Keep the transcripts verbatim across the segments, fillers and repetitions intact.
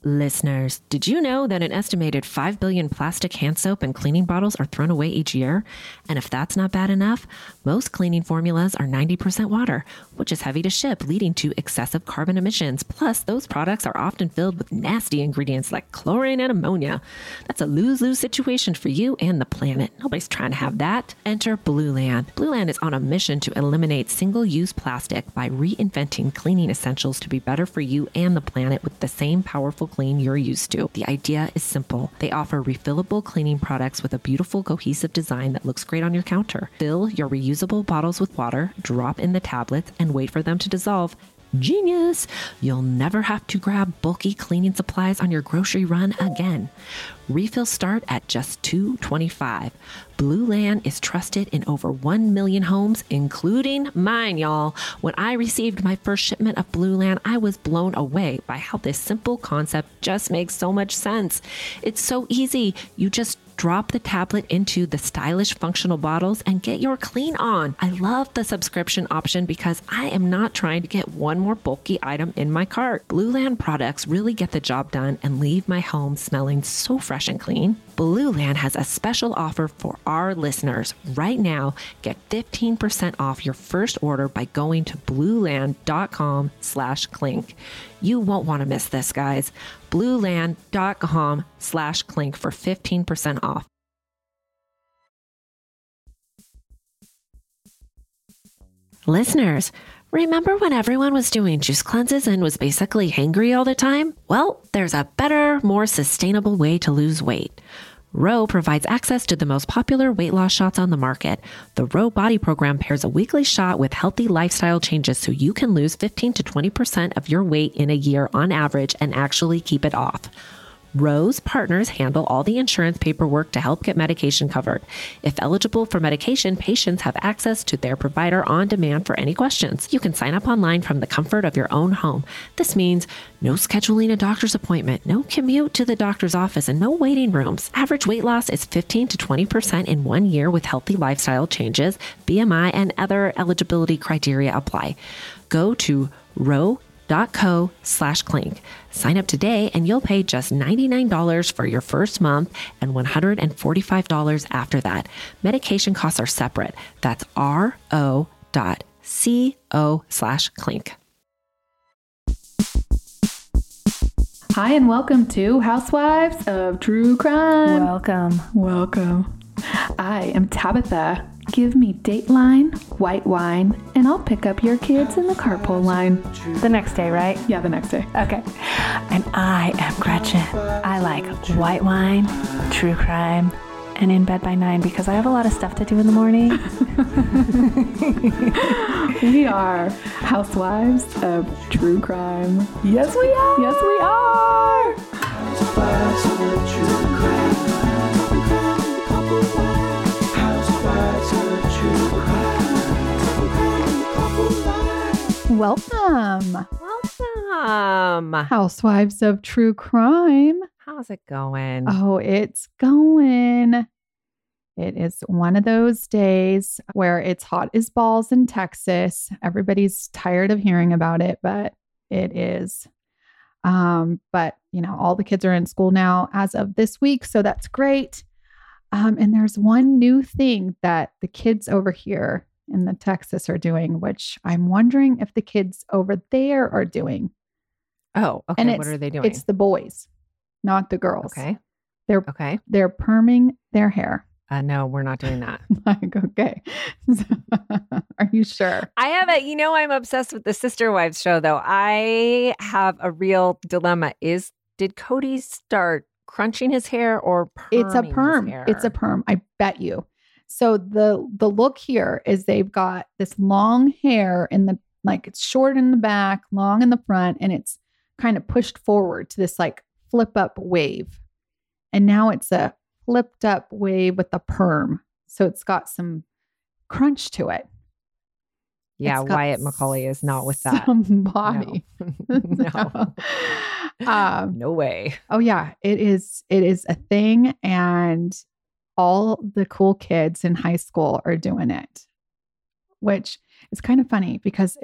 Listeners, did you know that an estimated five billion plastic hand soap and cleaning bottles are thrown away each year? And if that's not bad enough, most cleaning formulas are ninety percent water, which is heavy to ship, leading to excessive carbon emissions. Plus, those products are often filled with nasty ingredients like chlorine and ammonia. That's a lose-lose situation for you and the planet. Nobody's trying to have that. Enter Blueland. Blueland is on a mission to eliminate single-use plastic by reinventing cleaning essentials to be better for you and the planet with the same powerful clean you're used to. The idea is simple. They offer refillable cleaning products with a beautiful cohesive design that looks great on your counter. Fill your reusable bottles with water, drop in the tablets, and wait for them to dissolve. Genius! You'll never have to grab bulky cleaning supplies on your grocery run again. Refills start at just two dollars and twenty-five cents. Blueland is trusted in over one million homes, including mine, y'all. When I received my first shipment of Blueland, I was blown away by how this simple concept just makes so much sense. It's so easy. You just drop the tablet into the stylish functional bottles and get your clean on. I love the subscription option because I am not trying to get one more bulky item in my cart. Blueland products really get the job done and leave my home smelling so fresh and clean. Blueland has a special offer for our listeners. Right now, get fifteen percent off your first order by going to blueland.com slash clink. You won't want to miss this, guys. blueland.com slash clink for fifteen percent off. Listeners, remember when everyone was doing juice cleanses and was basically hangry all the time? Well, there's a better, more sustainable way to lose weight. Ro provides access to the most popular weight loss shots on the market. The Ro Body Program pairs a weekly shot with healthy lifestyle changes so you can lose fifteen to twenty percent of your weight in a year on average and actually keep it off. Ro's partners handle all the insurance paperwork to help get medication covered. If eligible for medication, patients have access to their provider on demand for any questions. You can sign up online from the comfort of your own home. This means no scheduling a doctor's appointment, no commute to the doctor's office, and no waiting rooms. Average weight loss is fifteen to twenty percent in one year with healthy lifestyle changes. B M I and other eligibility criteria apply. Go to Ro dot co slash clink. Sign up today and you'll pay just ninety-nine dollars for your first month and one hundred forty-five dollars after that. Medication costs are separate. That's ro dot co slash clink. Hi, and welcome to Housewives of True Crime. Welcome. Welcome. I am Tabitha. Give me Dateline, white wine, and I'll pick up your kids in the carpool line. The next day, right? Yeah, the next day. Okay. And I am Gretchen. I like white wine, true crime, and in bed by nine because I have a lot of stuff to do in the morning. We are Housewives of True Crime. Yes, we are. Yes, we are. Housewives of True Crime. Welcome. Welcome. Housewives of True Crime. How's it going? Oh, it's going. It is one of those days where it's hot as balls in Texas. Everybody's tired of hearing about it, but it is. Um, but, you know, all the kids are in school now as of this week, so that's great. Um, and there's one new thing that the kids over here in the Texas are doing, which I'm wondering if the kids over there are doing. Oh, okay. And what are they doing? It's the boys, not the girls. Okay. They're Okay. they're perming their hair. Uh, no, we're not doing that. Like, okay. Are you sure? I have a, you know, I'm obsessed with the Sister Wives show, though. I have a real dilemma. Is, did Cody start crunching his hair or perming It's a perm. his hair? It's a perm. I bet you. So the the look here is they've got this long hair in the, like it's short in the back, long in the front, and it's kind of pushed forward to this like flip up wave. And now it's a flipped up wave with a perm. So it's got some crunch to it. Yeah, It's got Wyatt Macaulay is not with that. Some body. No. No. um, No way. oh yeah, it is. It is a thing. And all the cool kids in high school are doing it, which is kind of funny because it's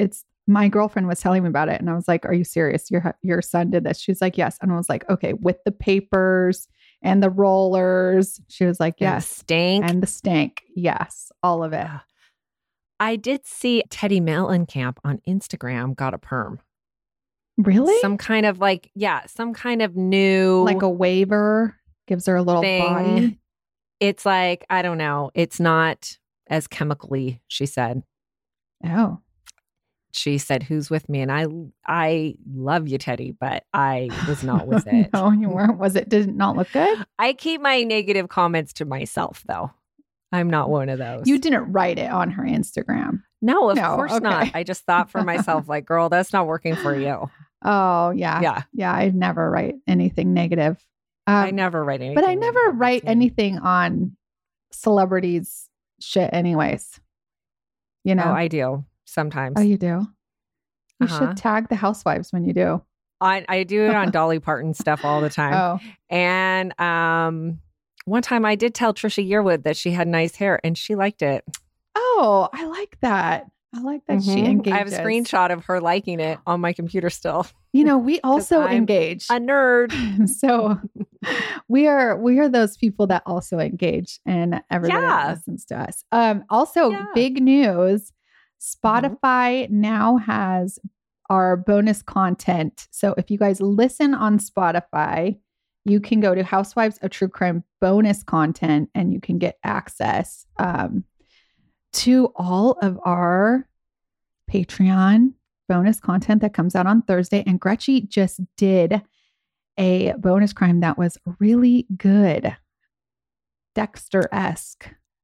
my girlfriend was telling me about it, and I was like, "Are you serious? Your your son did this?" She's like, "Yes." And I was like, "Okay, with the papers and the rollers." She was like, And the "Yes." stank. And the stank. Yes, all of it. Ugh. I did see Teddy Mellencamp on Instagram got a perm. Really? Some kind of like, yeah, some kind of new Like a waiver gives her a little thing. body. It's like, I don't know. It's not as chemically, she said. Oh. She said, "Who's with me?" And I I love you, Teddy, but I was not with it. No, you weren't. Was it? Did it not look good? I keep my negative comments to myself, though. I'm not one of those. You didn't write it on her Instagram. No, of No, course okay. not. I just thought for myself, like, girl, that's not working for you. Oh, yeah. Yeah. Yeah. I never write anything negative. Um, I never write anything. But I never negative. write It's me. anything on celebrities' shit, anyways. You know? Oh, I do sometimes. Oh, you do? You Uh-huh. should tag the housewives when you do. I, I do it on Dolly Parton stuff all the time. Oh, And um, one time I did tell Trisha Yearwood that she had nice hair and she liked it. oh, I like that. I like that she Mhm. engages. I have a screenshot of her liking it on my computer still. You know, we also I'm engage. A nerd. So we are we are those people that also engage, and everybody that Yeah. listens to us. Um, also, Yeah. big news: Spotify now has our bonus content. So if you guys listen on Spotify, you can go to Housewives of True Crime bonus content, and you can get access um, to all of our Patreon bonus content that comes out on Thursday. And Gretchen just did a bonus crime that was really good. Dexter-esque.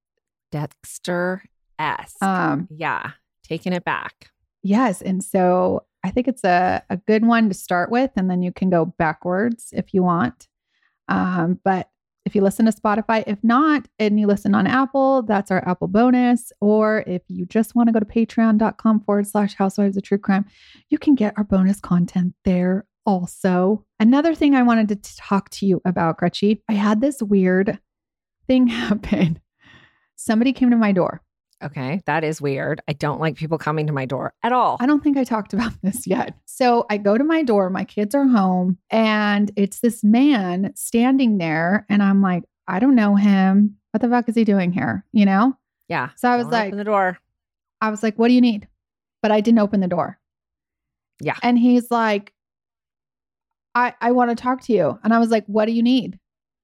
Dexter-esque. Um, yeah. Taking it back. yes. And so I think it's a, a good one to start with, and then you can go backwards if you want. Um, but if you listen to Spotify, if not, and you listen on Apple, that's our Apple bonus. Or if you just want to go to patreon.com forward slash housewives of true crime, you can get our bonus content there also. Another thing I wanted to t- talk to you about, Gretchen, I had this weird thing happen. Somebody came to my door. Okay. That is weird. I don't like people coming to my door at all. I don't think I talked about this yet. So I go to my door, my kids are home, and it's this man standing there. And I'm like, I don't know him. What the fuck is he doing here? You know? Yeah. So I was Don't like, open the door. I was like, what do you need? But I didn't open the door. Yeah. And he's like, I, I want to talk to you. And I was like, what do you need?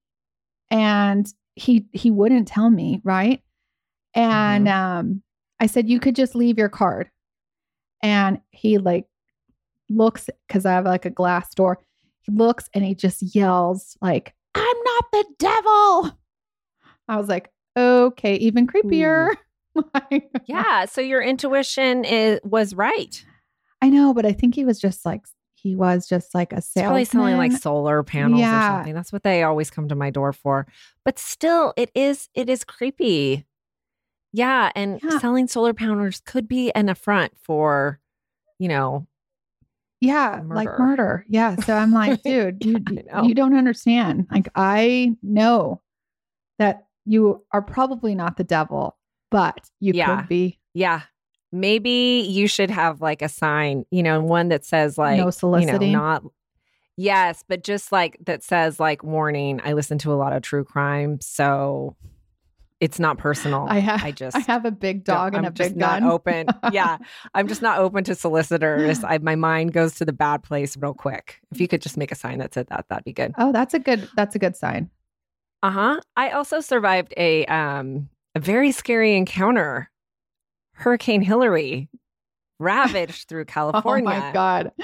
And he he wouldn't tell me, right? And um, I said, you could just leave your card. And he like looks, because I have like a glass door. He looks and he just yells like, I'm not the devil. I was like, okay, even creepier. Like, Yeah. So your intuition is was right. I know, but I think he was just like, he was just like a It's probably salesman. selling like solar panels Yeah. or something. That's what they always come to my door for. But still, it is it is creepy. Yeah, and Yeah. selling solar panels could be an affront for, you know, Yeah, Murder. like murder. Yeah. So I'm like, dude, you I know. you don't understand. Like, I know that you are probably not the devil, but you Yeah. could be. yeah. Maybe you should have like a sign, you know, one that says like, No soliciting? you know, not yes, but just like that says like warning, I listen to a lot of true crime, so it's not personal. I have I just I have a big don't- dog and I'm a just big not gun. open. Yeah. I'm just not open to solicitors. I, my mind goes to the bad place real quick. If you could just make a sign that said that, that'd be good. Oh, that's a good that's a good sign. Uh-huh. I also survived a um a very scary encounter. Hurricane Hillary ravaged through California. Oh my God.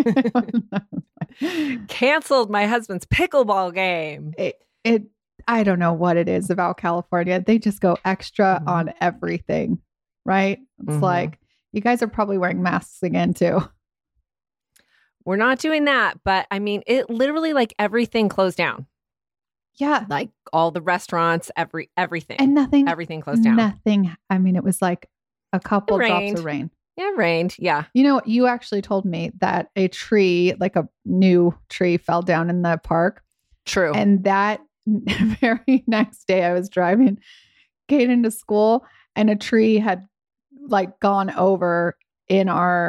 Canceled my husband's pickleball game. it, it I don't know what it is about California. They just go extra Mhm. on everything, right? It's Mhm. like you guys are probably wearing masks again too. We're not doing that, but I mean, it literally like everything closed down. Yeah. Like all the restaurants, every everything. And nothing everything closed down. Nothing. I mean, it was like a couple It drops rained. of rain. Yeah, it rained. Yeah. You know, you actually told me that a tree, like a new tree, fell down in the park. True. And that very next day, I was driving Kate into school, and a tree had like gone over in our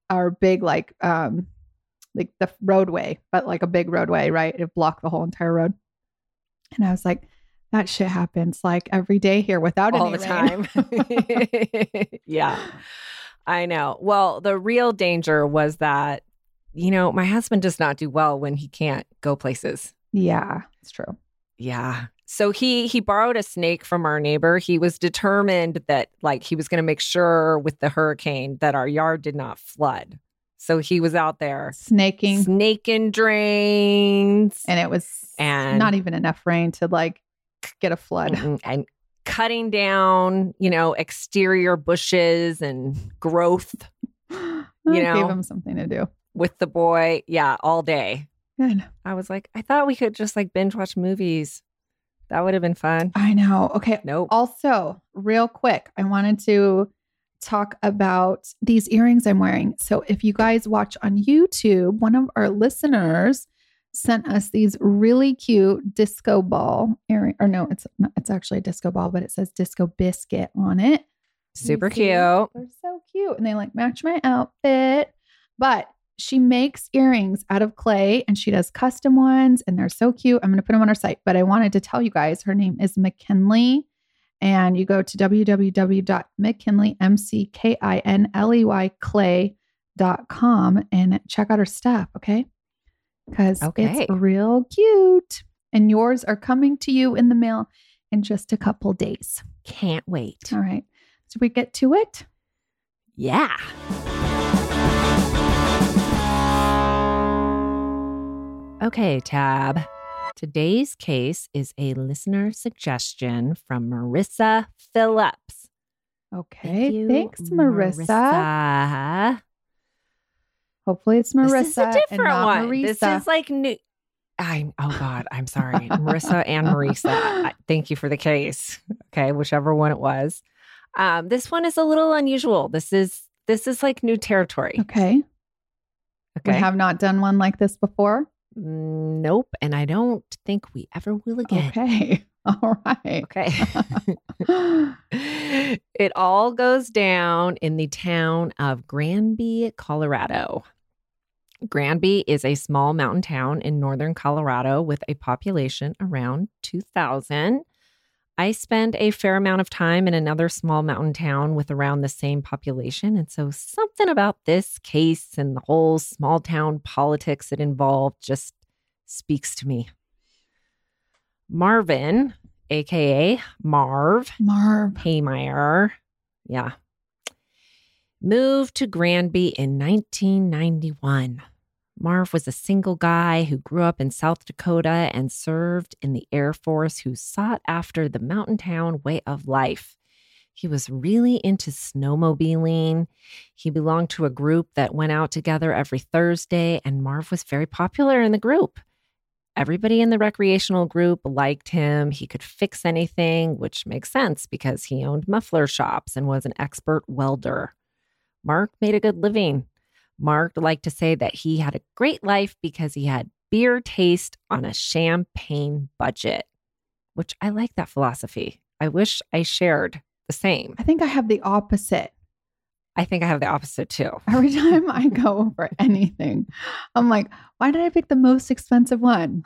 our big, like, um, like the roadway, but like a big roadway, right? It blocked the whole entire road. And I was like, that shit happens like every day here without all any the rain. time. Yeah, I know. Well, the real danger was that, you know, my husband does not do well when he can't go places. Yeah, it's true. Yeah. So he he borrowed a snake from our neighbor. He was determined that like he was going to make sure with the hurricane that our yard did not flood. So he was out there Snaking. snaking drains And it was and not even enough rain to like get a flood. and, and cutting down, you know, exterior bushes and growth I You know? gave him something to do. with the boy. Yeah, all day. Good. I was like, I thought we could just like binge watch movies. That would have been fun. I know. Okay. Nope. Also, real quick, I wanted to talk about these earrings I'm wearing. So if you guys watch on YouTube, one of our listeners sent us these really cute disco ball earring. Or no, it's not, it's actually a disco ball, but it says disco biscuit on it. Super You see? cute. They're so cute. And they like match my outfit. But she makes earrings out of clay and she does custom ones and they're so cute. I'm going to put them on our site. But I wanted to tell you guys, her name is McKinley. And you go to w w w dot mckinley, M C K I N L E Y, clay dot com and check out her stuff. Okay. Because Okay. it's real cute. And yours are coming to you in the mail in just a couple days. Can't wait. All right. So we get to it. Yeah. Okay, Tab. Today's case is a listener suggestion from Marissa Phillips. Okay. Thank you, Thanks, Marissa. Marissa. Hopefully it's Marissa. This is a and different not one. Marisa. This is like new. I oh God, I'm sorry, Marissa and Marisa. I- Thank you for the case. Okay, whichever one it was. Um, this one is a little unusual. This is this is like new territory. okay. Okay. We have not done one like this before. Mm, Nope, and I don't think we ever will again. Okay. All right. Okay. It all goes down in the town of Granby, Colorado. Granby is a small mountain town in northern Colorado with a population around two thousand. I spend a fair amount of time in another small mountain town with around the same population. And so something about this case and the whole small town politics it involved just speaks to me. Marvin, A K A Marv Marv. Haymeyer, yeah, moved to Granby in nineteen ninety-one. Marv was a single guy who grew up in South Dakota and served in the Air Force, who sought after the mountain town way of life. He was really into snowmobiling. He belonged to a group that went out together every Thursday, and Marv was very popular in the group. Everybody in the recreational group liked him. He could fix anything, which makes sense because he owned muffler shops and was an expert welder. Mark made a good living. Mark liked to say that he had a great life because he had beer taste on a champagne budget, which I like that philosophy. I wish I shared the same. I think I have the opposite. I think I have the opposite too. Every time I go for anything, I'm like, why did I pick the most expensive one?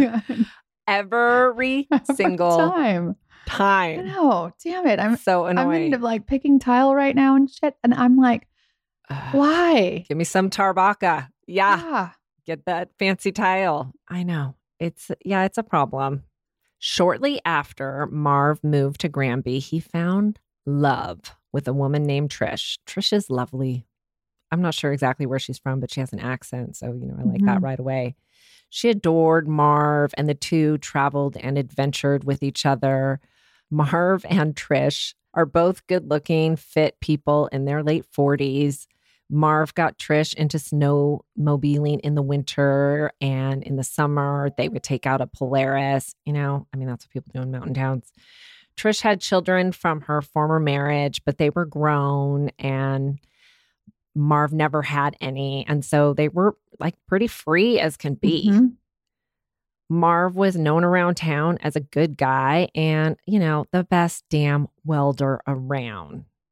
Every Every single time. I time. know. Damn it. I'm So I'm annoying. into like picking tile right now and shit. And I'm like, Ugh. why? Give me some Tarbaca. Yeah. Yeah. Get that fancy tile. I know. It's, yeah, it's a problem. Shortly after Marv moved to Granby, he found love with a woman named Trish. Trish is lovely. I'm not sure exactly where she's from, but she has an accent. So, you know, I like that Mhm. right away. She adored Marv, and the two traveled and adventured with each other. Marv and Trish are both good looking, fit people in their late forties. Marv got Trish into snowmobiling in the winter, and in the summer, they would take out a Polaris. You know, I mean, that's what people do in mountain towns. Trish had children from her former marriage, but they were grown, and Marv never had any. And so they were like pretty free as can be. Mhm. Marv was known around town as a good guy and, you know, the best damn welder around.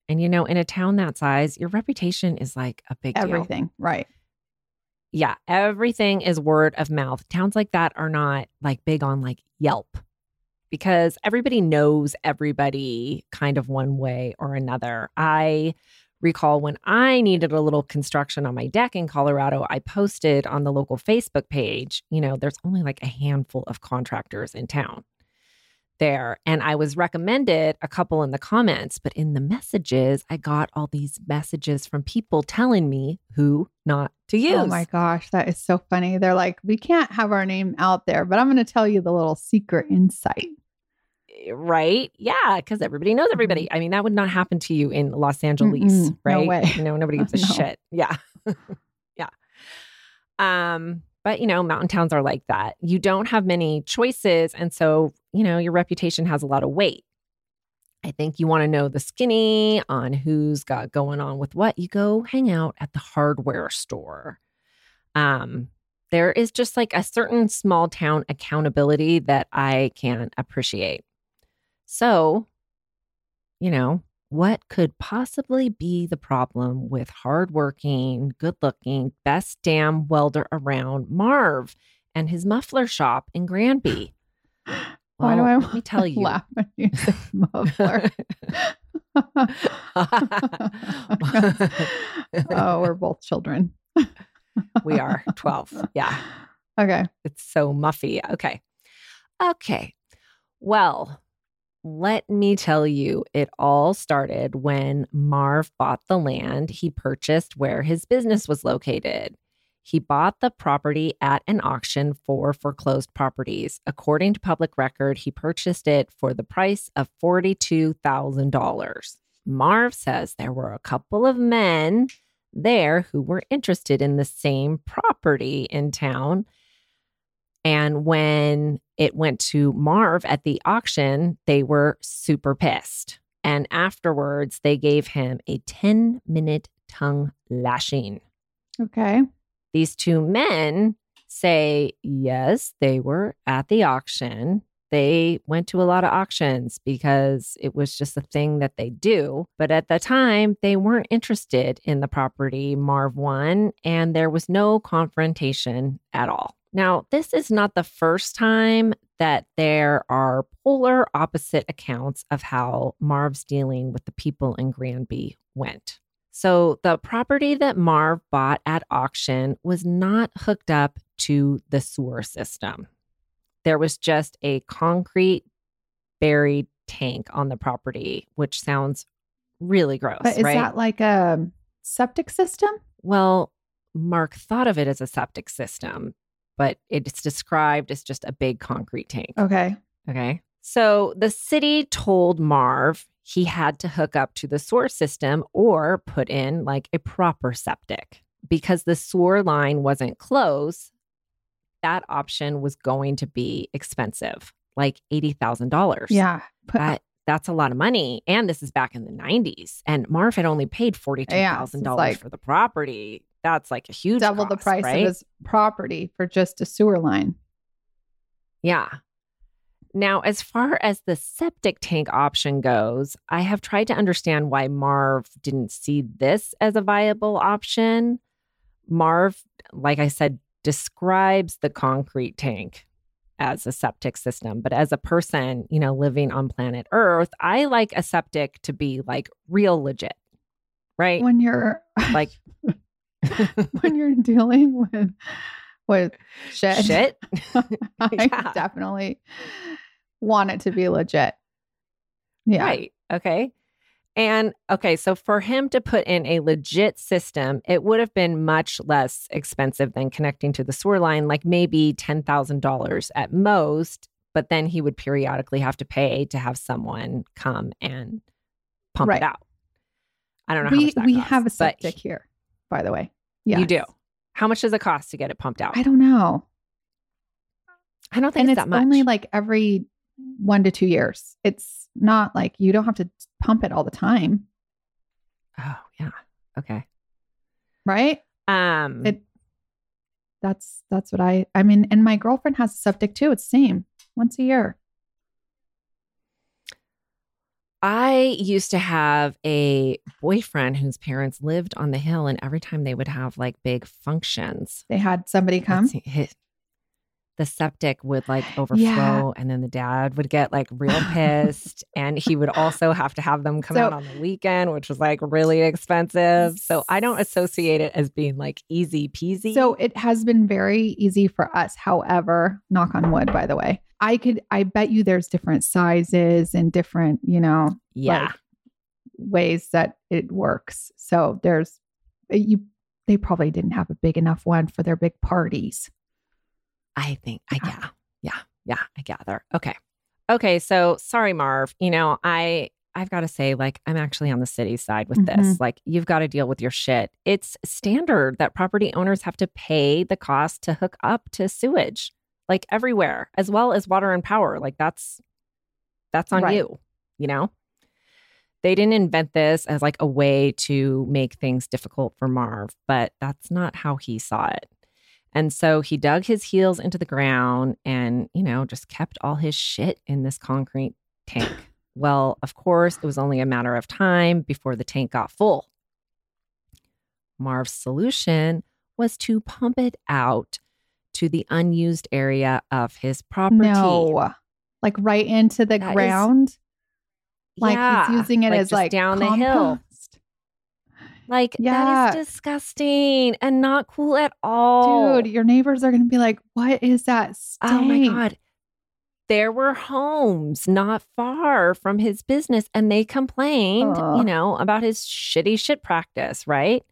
And, you know, in a town that size, your reputation is like a big deal. Everything. Right. Yeah. Everything is word of mouth. Towns like that are not like big on like Yelp because everybody knows everybody kind of one way or another. I recall when I needed a little construction on my deck in Colorado, I posted on the local Facebook page, you know, there's only like a handful of contractors in town there. And I was recommended a couple in the comments, but in the messages, I got all these messages from people telling me who not to use. Oh my gosh, that is so funny. They're like, we can't have our name out there, but I'm going to tell you the little secret insight. Right? Yeah, because everybody knows everybody. I mean, that would not happen to you in Los Angeles, Mm-mm, right? no way. You know, nobody gives a No. shit. Yeah. Yeah. Um, but you know, mountain towns are like that. You don't have many choices. And so, you know, your reputation has a lot of weight. I think you want to know the skinny on who's got going on with what. You go hang out at the hardware store. Um, there is just like a certain small town accountability that I can appreciate. So, you know, what could possibly be the problem with hardworking, good-looking, best damn welder around Marv and his muffler shop in Granby? Why do Well, I let me tell you. laugh when you say muffler? Oh, we're both children. We are twelve. Yeah. Okay. It's so muffy. Okay. Okay. Well, let me tell you, it all started when Marv bought the land he purchased where his business was located. He bought the property at an auction for foreclosed properties. According to public record, he purchased it for the price of forty-two thousand dollars. Marv says there were a couple of men there who were interested in the same property in town. And when it went to Marv at the auction, they were super pissed. And afterwards, they gave him a ten-minute tongue lashing. Okay. These two men say, yes, they were at the auction. They went to a lot of auctions because it was just a thing that they do. But at the time, they weren't interested in the property Marv won, and there was no confrontation at all. Now, this is not the first time that there are polar opposite accounts of how Marv's dealing with the people in Granby went. So the property that Marv bought at auction was not hooked up to the sewer system. There was just a concrete buried tank on the property, which sounds really gross, But is right? that like a septic system? Well, Mark thought of it as a septic system, but it's described as just a big concrete tank. Okay. Okay. So the city told Marv he had to hook up to the sewer system or put in like a proper septic. Because the sewer line wasn't closed, that option was going to be expensive, like eighty thousand dollars. Yeah. Put, That, that's a lot of money. And this is back in the nineties. And Marv had only paid forty-two thousand dollars Yeah, it's like- for the property. That's like a huge double the cost, price right? of his property for just a sewer line. Yeah. Now, as far as the septic tank option goes, I have tried to understand why Marv didn't see this as a viable option. Marv, like I said, describes the concrete tank as a septic system. But as a person, you know, living on planet Earth, I like a septic to be like real legit, right? When you're Like when you're dealing with with shit, shit. I Yeah. definitely want it to be legit. Yeah. Right. Okay. And okay, so for him to put in a legit system, it would have been much less expensive than connecting to the sewer line, like maybe ten thousand dollars at most. But then he would periodically have to pay to have someone come and pump Right. it out. I don't know how We much that we costs, have a but septic here, by the way. Yeah. You do. How much does it cost to get it pumped out? I don't know. I don't think And it's it's that much. only like every one to two years. It's not like you don't have to pump it all the time, oh, yeah. Okay. right? Um, It that's that's what I I mean, and my girlfriend has a septic too. It's same once a year. I used to have a boyfriend whose parents lived on the hill, and every time they would have like big functions, They had somebody come. let's see, hit- the septic would like overflow, Yeah. and then the dad would get like real pissed, and he would also have to have them come So- out on the weekend, which was like really expensive. So I don't associate it as being like easy peasy. So it has been very easy for us. However, knock on wood, by the way, I could, I bet you there's different sizes and different, you know, yeah, like, ways that it works. So there's, you, they probably didn't have a big enough one for their big parties. I think I yeah, yeah, yeah, I gather. Okay. Okay, so sorry, Marv. You know, I I've got to say, like, I'm actually on the city side with this. Mhm. Like, you've got to deal with your shit. It's standard that property owners have to pay the cost to hook up to sewage, like everywhere, as well as water and power. Like that's that's on Right. you, you know? They didn't invent this as like a way to make things difficult for Marv, but that's not how he saw it. And so he dug his heels into the ground and, you know, just kept all his shit in this concrete tank. Well, of course, it was only a matter of time before the tank got full. Marv's solution was to pump it out to the unused area of his property. No, like right into the That is- ground. Like Yeah, he's using it like as just like down the hill. compost. Like, Yeah. that is disgusting and not cool at all. Dude, your neighbors are going to be like, what is that stink? Oh my God. There were homes not far from his business, and they complained, Ugh. you know, about his shitty shit practice, right?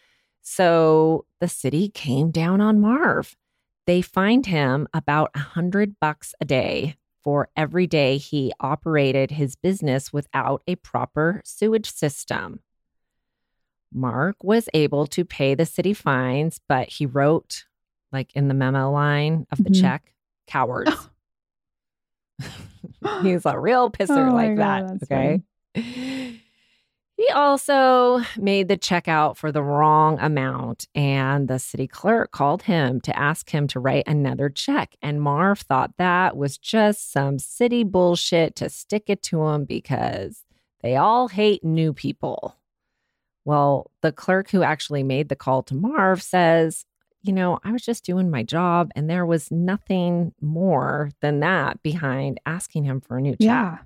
So the city came down on Marv. They fined him about a hundred bucks a day for every day he operated his business without a proper sewage system. Mark was able to pay the city fines, but he wrote, like in the memo line of the Mhm. check, cowards. He's a real pisser Oh my like God, that. that's Okay. He also made the check out for the wrong amount, and the city clerk called him to ask him to write another check. And Marv thought that was just some city bullshit to stick it to him because they all hate new people. Well, the clerk who actually made the call to Marv says, you know, I was just doing my job, and there was nothing more than that behind asking him for a new check. Yeah.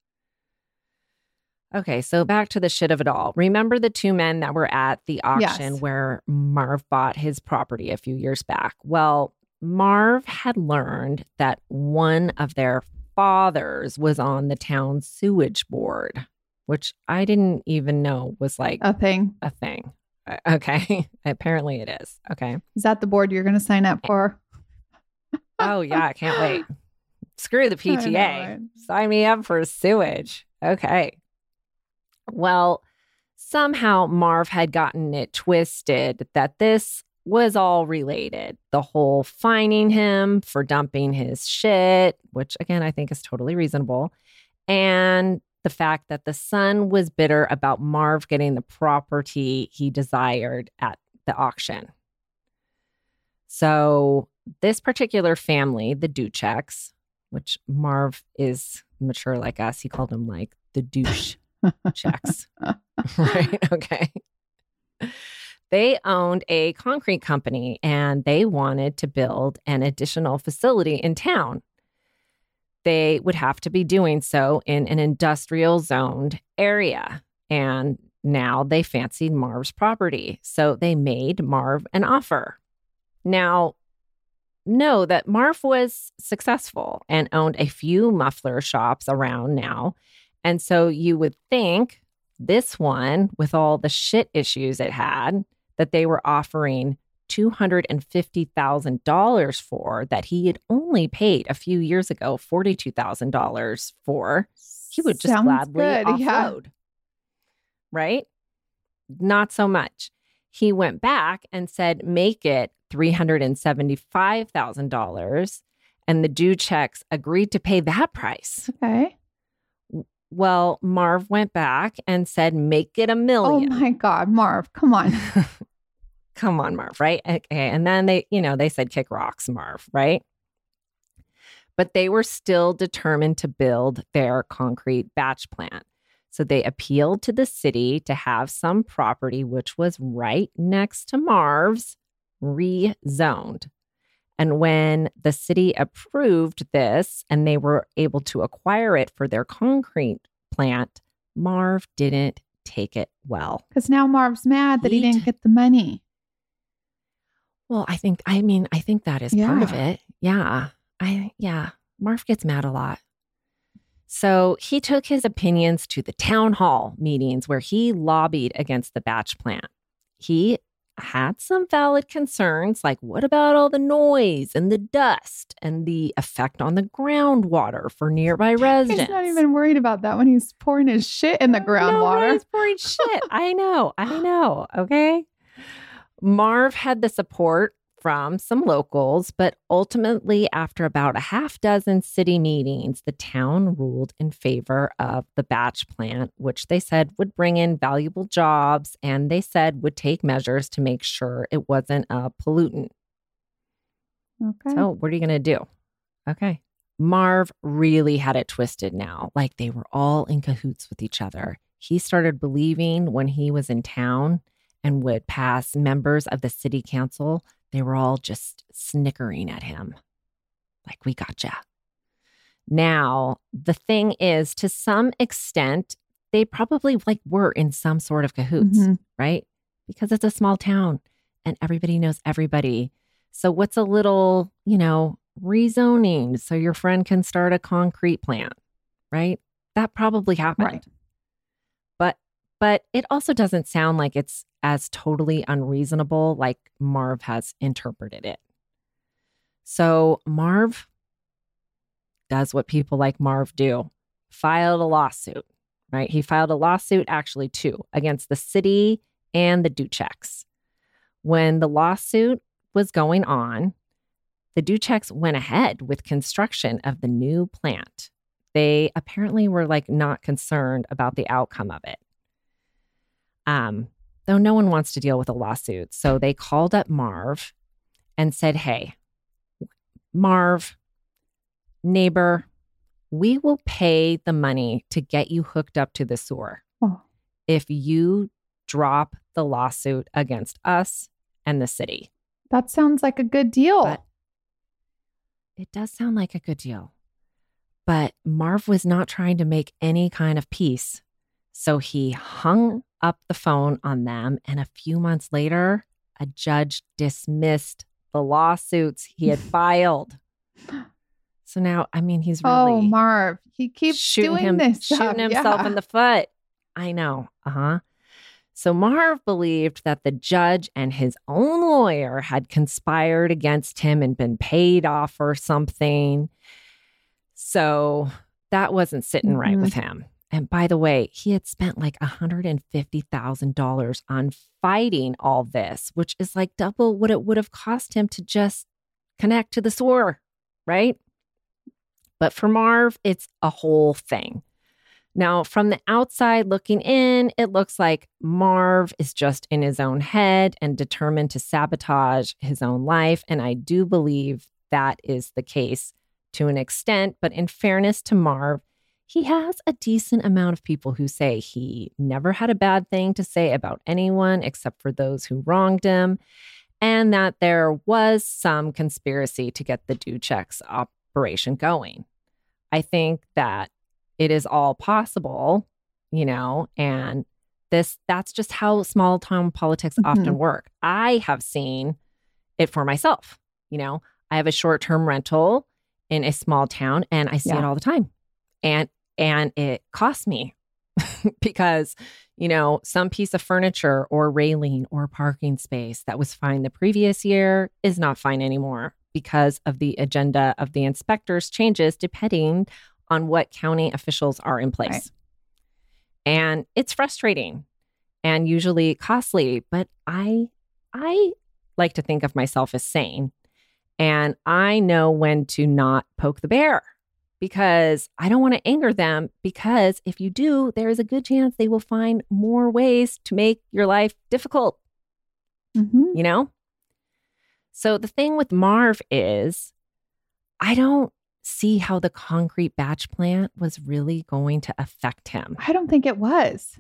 Okay, so back to the shit of it all. Remember the two men that were at the auction Yes. where Marv bought his property a few years back? Well, Marv had learned that one of their fathers was on the town sewage board, which I didn't even know was like A thing. a thing. Uh, Okay, apparently it is. Okay. Is that the board you're going to sign up for? Oh, yeah, I can't wait. Screw the P I T A. know, right? Sign me up for sewage. Okay. Well, somehow Marv had gotten it twisted that this was all related. The whole fining him for dumping his shit, which again, I think is totally reasonable, and the fact that the son was bitter about Marv getting the property he desired at the auction. So this particular family, the Duchecks, which Marv is mature like us, he called them like the douche checks. Right? Okay. They owned a concrete company, and they wanted to build an additional facility in town. They would have to be doing so in an industrial zoned area. And now they fancied Marv's property. So they made Marv an offer. Now, know that Marv was successful and owned a few muffler shops around now. And so you would think this one, with all the shit issues it had, that they were offering two hundred fifty thousand dollars for, that he had only paid a few years ago forty-two thousand dollars for, he would just Sounds gladly good, yeah. offload. Right? Not so much. He went back and said, make it three hundred seventy-five thousand dollars. And the Duchecks agreed to pay that price. Okay. Well, Marv went back and said, make it a Oh million. my God, Marv, come on. Come on, Marv, right? Okay. And then they, you know, they said, kick rocks, Marv, right? But they were still determined to build their concrete batch plant. So they appealed to the city to have some property, which was right next to Marv's, rezoned. And when the city approved this and they were able to acquire it for their concrete plant, Marv didn't take it well. Because now Marv's mad that he, He didn't t- get the money. Well, I think, I mean, I think that is part of Yeah. it. Yeah. I, yeah. Marv gets mad a lot. So he took his opinions to the town hall meetings where he lobbied against the batch plant. He had some valid concerns, like what about all the noise and the dust and the effect on the groundwater for nearby residents? He's not even worried about that when he's pouring his shit in the No, groundwater. he's pouring shit. I know. I know. Okay. Marv had the support from some locals, but ultimately, after about a half dozen city meetings, the town ruled in favor of the batch plant, which they said would bring in valuable jobs and they said would take measures to make sure it wasn't a pollutant. Okay. So, what are you going to do? Okay. Marv really had it twisted now, like they were all in cahoots with each other. He started believing when he was in town and would pass members of the city council, they were all just snickering at him. Like, we gotcha. Now, the thing is, to some extent, they probably like were in some sort of cahoots, Mhm. right? Because it's a small town and everybody knows everybody. So what's a little, you know, rezoning so your friend can start a concrete plant, right? That probably happened. Right. But but it also doesn't sound like it's as totally unreasonable like Marv has interpreted it. So Marv does what people like Marv do, filed a lawsuit, right? He filed a lawsuit, actually two, against the city and the Duchecks. When the lawsuit was going on, the Duchecks went ahead with construction of the new plant. They apparently were like not concerned about the outcome of it. Um, though no one wants to deal with a lawsuit. So they called up Marv and said, hey, Marv, neighbor, we will pay the money to get you hooked up to the sewer Oh. if you drop the lawsuit against us and the city. That sounds like a good deal. But it does sound like a good deal. But Marv was not trying to make any kind of peace. So he hung up the phone on them. And a few months later, a judge dismissed the lawsuits he had filed. So now, I mean, he's really oh, Marv, he keeps shooting doing him, this shooting stuff. himself Yeah. in the foot. I know. Uh-huh. So Marv believed that the judge and his own lawyer had conspired against him and been paid off or something. So that wasn't sitting right Mhm. with him. And by the way, he had spent like one hundred fifty thousand dollars on fighting all this, which is like double what it would have cost him to just connect to the sewer, right? But for Marv, it's a whole thing. Now, from the outside looking in, it looks like Marv is just in his own head and determined to sabotage his own life. And I do believe that is the case to an extent. But in fairness to Marv, he has a decent amount of people who say he never had a bad thing to say about anyone except for those who wronged him, and that there was some conspiracy to get the Duchecks operation going. I think that it is all possible, you know, and this that's just how small town politics Mhm. often work. I have seen it for myself. You know, I have a short-term rental in a small town and I see Yeah. it all the time. And and it costs me because, you know, some piece of furniture or railing or parking space that was fine the previous year is not fine anymore because of the agenda of the inspectors changes depending on what county officials are in place. Right. And it's frustrating and usually costly, but I I like to think of myself as sane. And I know when to not poke the bear because I don't want to anger them, because if you do, there is a good chance they will find more ways to make your life difficult, Mhm. you know? So the thing with Marv is, I don't see how the concrete batch plant was really going to affect him. I don't think it was.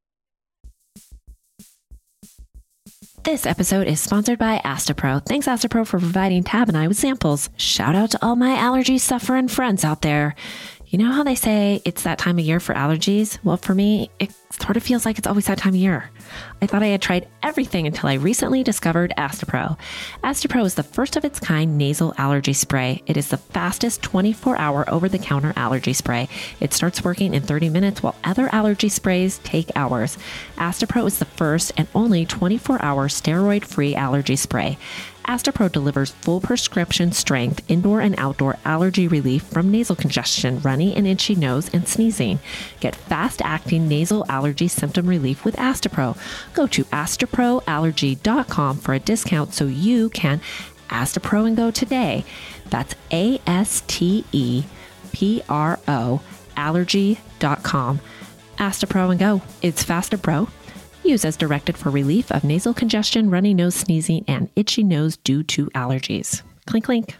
This episode is sponsored by Astepro. Thanks, Astepro, for providing Tab and I with samples. Shout out to all my allergy suffering friends out there. You know how they say it's that time of year for allergies? Well, for me, it sort of feels like it's always that time of year. I thought I had tried everything until I recently discovered Astepro. Astepro is the first of its kind nasal allergy spray. It is the fastest twenty-four hour over-the-counter allergy spray. It starts working in thirty minutes while other allergy sprays take hours. Astepro is the first and only twenty-four hour steroid-free allergy spray. Astepro delivers full prescription strength indoor and outdoor allergy relief from nasal congestion, runny and itchy nose, and sneezing. Get fast-acting nasal allergy symptom relief with Astepro. Go to astepro allergy dot com for a discount so you can Astepro and go today. That's A S T E P R O allergy dot com. Astepro and go. It's Fastepro. Use as directed for relief of nasal congestion, runny nose, sneezing, and itchy nose due to allergies. Clink, clink.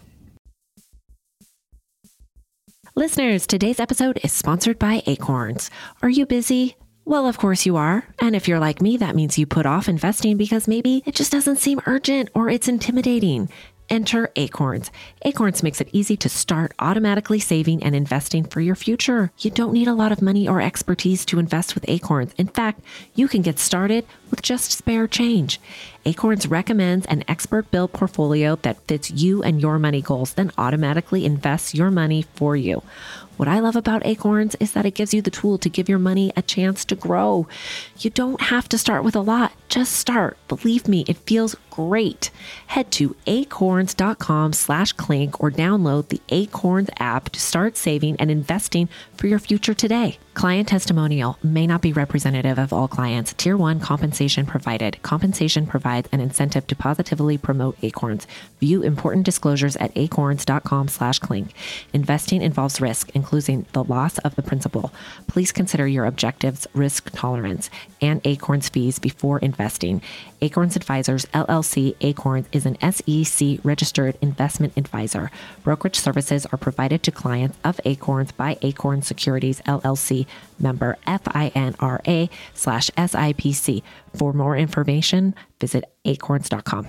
Listeners, today's episode is sponsored by Acorns. Are you busy? Well, of course you are. And if you're like me, that means you put off investing because maybe it just doesn't seem urgent or it's intimidating. Enter Acorns. Acorns makes it easy to start automatically saving and investing for your future. You don't need a lot of money or expertise to invest with Acorns. In fact, you can get started with just spare change. Acorns recommends an expert-built portfolio that fits you and your money goals, then automatically invests your money for you. What I love about Acorns is that it gives you the tool to give your money a chance to grow. You don't have to start with a lot. Just start. Believe me, it feels great. Head to acorns.com slash clink or download the Acorns app to start saving and investing for your future today. Client testimonial may not be representative of all clients. Tier one compensation provided. Compensation provides an incentive to positively promote Acorns. View important disclosures at acorns.com slash clink. Investing involves risk, including the loss of the principal. Please consider your objectives, risk tolerance, and Acorns fees before investing. Acorns Advisors, L L C. Acorns is an S E C registered investment advisor. Brokerage services are provided to clients of Acorns by Acorns Securities, L L C, member FINRA slash S I P C. For more information, visit acorns dot com.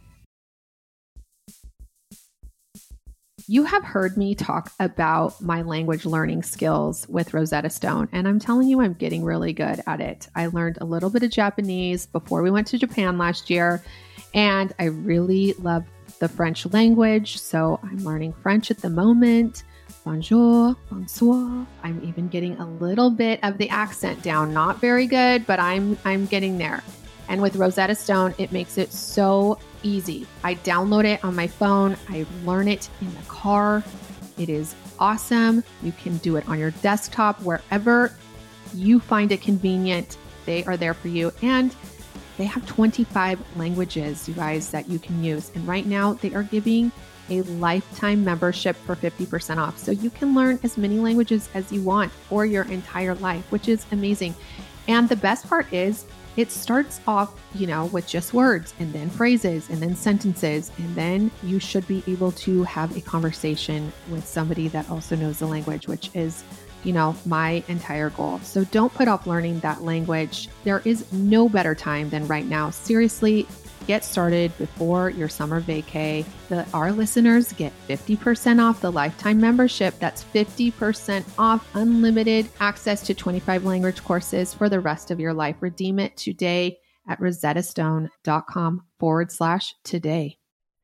You have heard me talk about my language learning skills with Rosetta Stone, and I'm telling you, I'm getting really good at it. I learned a little bit of Japanese before we went to Japan last year, and I really love the French language, so I'm learning French at the moment. Bonjour, bonsoir. I'm even getting a little bit of the accent down. Not very good, but I'm I'm getting there. And with Rosetta Stone, it makes it so easy. I download it on my phone. I learn it in the car. It is awesome. You can do it on your desktop, wherever you find it convenient. They are there for you. And they have twenty-five languages, you guys, that you can use. And right now they are giving a lifetime membership for fifty percent off. So you can learn as many languages as you want for your entire life, which is amazing. And the best part is it starts off, you know, with just words and then phrases and then sentences. And then you should be able to have a conversation with somebody that also knows the language, which is, you know, my entire goal. So don't put off learning that language. There is no better time than right now. Seriously, get started before your summer vacay. The, our listeners get fifty percent off the lifetime membership. That's fifty percent off unlimited access to twenty-five language courses for the rest of your life. Redeem it today at rosettastone.com forward slash today.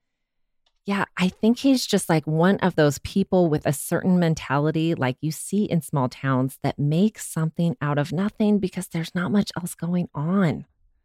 Yeah, I think he's just like one of those people with a certain mentality like you see in small towns that make something out of nothing because there's not much else going on.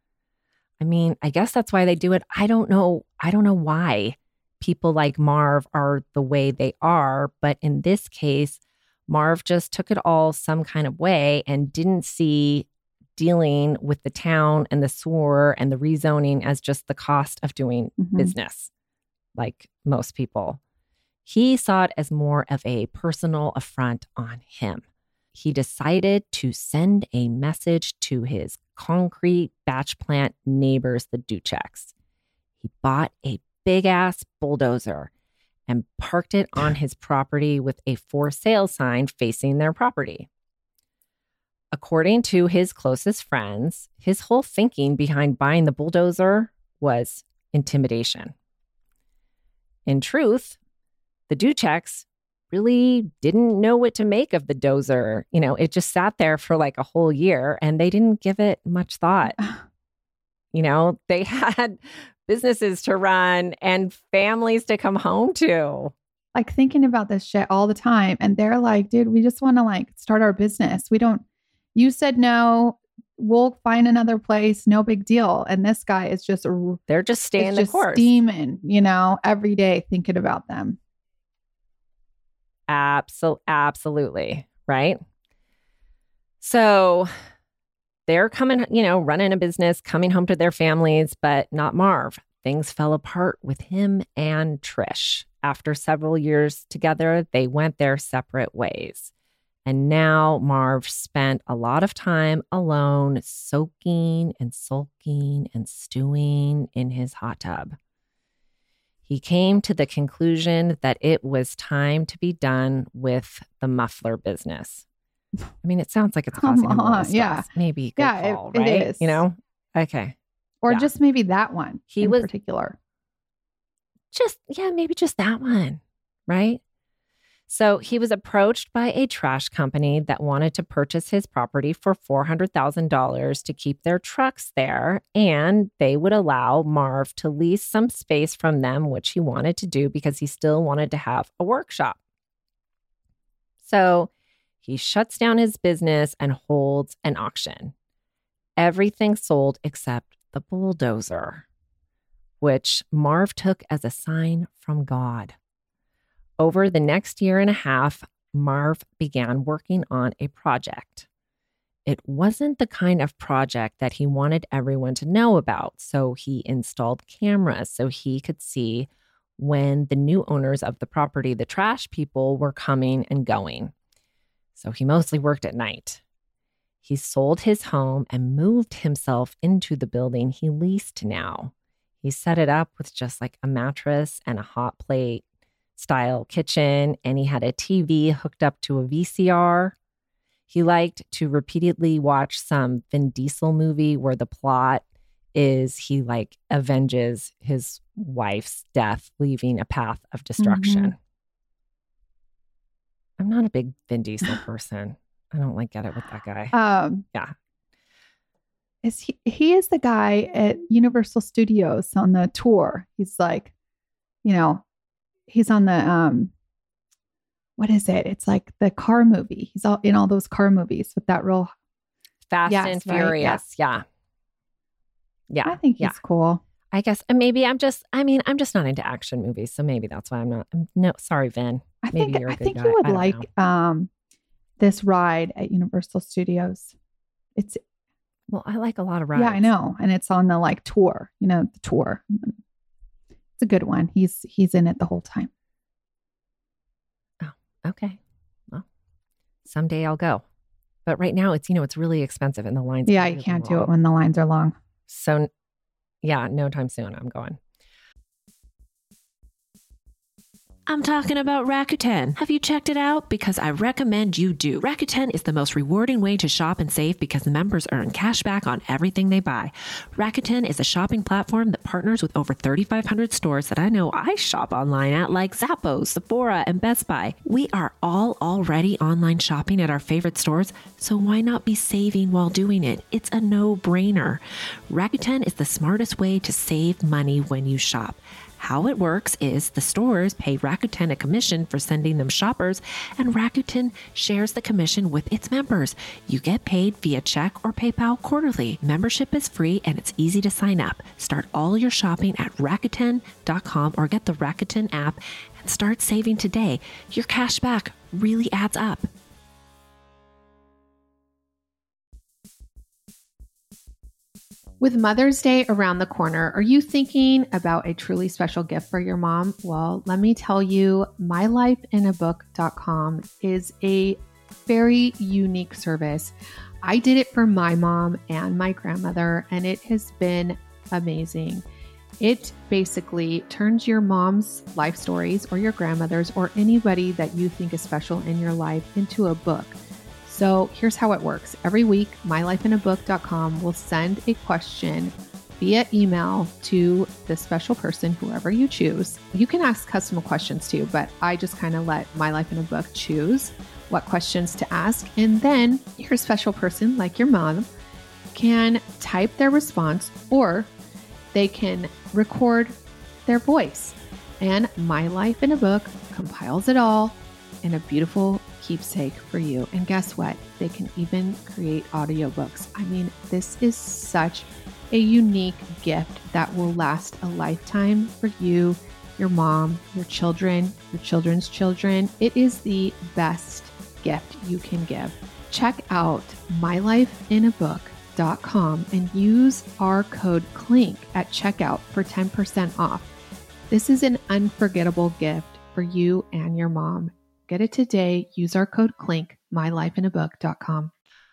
I mean, I guess that's why they do it. I don't know. I don't know why people like Marv are the way they are. But in this case, Marv just took it all some kind of way and didn't see dealing with the town and the sewer and the rezoning as just the cost of doing mm-hmm. business, like most people. He saw it as more of a personal affront on him. He decided to send a message to his concrete batch plant neighbors, the Duchecks. He bought a big ass bulldozer and parked it on his property with a for sale sign facing their property. According to his closest friends, his whole thinking behind buying the bulldozer was intimidation. In truth, the Duchecks really didn't know what to make of the dozer. You know, it just sat there for like a whole year and they didn't give it much thought. You know, they had businesses to run and families to come home to. Like thinking about this shit all the time. And they're like, dude, we just want to like start our business. We don't, you said no, we'll find another place. No big deal. And this guy is just, they're just staying the just course. Steaming, you know, every day thinking about them. Absol- absolutely. Right. So they're coming, you know, running a business, coming home to their families, but not Marv. Things fell apart with him and Trish. After several years together, they went their separate ways. And now Marv spent a lot of time alone, soaking and sulking and stewing in his hot tub. He came to the conclusion that it was time to be done with the muffler business. I mean, it sounds like it's Come causing him a lot of on, stress. yeah. Maybe good Yeah, call, it- right? it is. You know? Okay. Or Yeah. just maybe that one He in was- particular. Just, yeah, maybe just that one, right? So he was approached by a trash company that wanted to purchase his property for four hundred thousand dollars to keep their trucks there, and they would allow Marv to lease some space from them, which he wanted to do because he still wanted to have a workshop. So he shuts down his business and holds an auction. Everything sold except the bulldozer, which Marv took as a sign from God. Over the next year and a half, Marv began working on a project. It wasn't the kind of project that he wanted everyone to know about, so he installed cameras so he could see when the new owners of the property, the trash people, were coming and going. So he mostly worked at night. He sold his home and moved himself into the building he leased now. He set it up with just like a mattress and a hot plate style kitchen, and he had a T V hooked up to a V C R. He liked to repeatedly watch some Vin Diesel movie where the plot is he like avenges his wife's death, leaving a path of destruction. Mm-hmm. I'm not a big Vin Diesel person. I don't like get it with that guy. Um, Yeah. Is he, he is the guy at Universal Studios on the tour. He's like, you know, he's on the, um, what is it? It's like the car movie. He's all in all those car movies with that real, Fast Yes, and right, Furious. Yeah. Yeah. I think he's yeah. cool. I guess and maybe I'm just, I mean, I'm just not into action movies. So maybe that's why I'm not. I'm, no, sorry, Vin. I Maybe think, you're a I good think guy. you would I don't like, um, this ride at Universal Studios. It's, Well, I like a lot of rides. yeah, I know. And it's on the like tour, you know, the tour. It's a good one. He's, he's in it the whole time. Okay. Well, someday I'll go. But right now it's, you know, it's really expensive and the lines. Yeah, are you really can't do long. it when the lines are long. So yeah, no time soon. I'm going. I'm talking about Rakuten. Have you checked it out? Because I recommend you do. Rakuten is the most rewarding way to shop and save because members earn cash back on everything they buy. Rakuten is a shopping platform that partners with over thirty-five hundred stores that I know I shop online at, like Zappos, Sephora, and Best Buy. We are all already online shopping at our favorite stores, so why not be saving while doing it? It's a no-brainer. Rakuten is the smartest way to save money when you shop. How it works is the stores pay Rakuten a commission for sending them shoppers, and Rakuten shares the commission with its members. You get paid via check or PayPal quarterly. Membership is free and it's easy to sign up. Start all your shopping at Rakuten dot com or get the Rakuten app and start saving today. Your cash back really adds up. With Mother's Day around the corner, are you thinking about a truly special gift for your mom? Well, let me tell you, my life in a book dot com is a very unique service. I did it for my mom and my grandmother, and it has been amazing. It basically turns your mom's life stories or your grandmother's or anybody that you think is special in your life into a book. So here's how it works. Every week, my life in a book dot com will send a question via email to the special person, whoever you choose. You can ask custom questions too, but I just kind of let My Life in a Book choose what questions to ask. And then your special person, like your mom, can type their response or they can record their voice. And My Life in a Book compiles it all in a beautiful keepsake for you. And guess what? They can even create audiobooks. I mean, this is such a unique gift that will last a lifetime for you, your mom, your children, your children's children. It is the best gift you can give. Check out my life in a book dot com and use our code CLINK at checkout for ten percent off. This is an unforgettable gift for you and your mom. Get it today. Use our code CLINK, my life in a book dot com.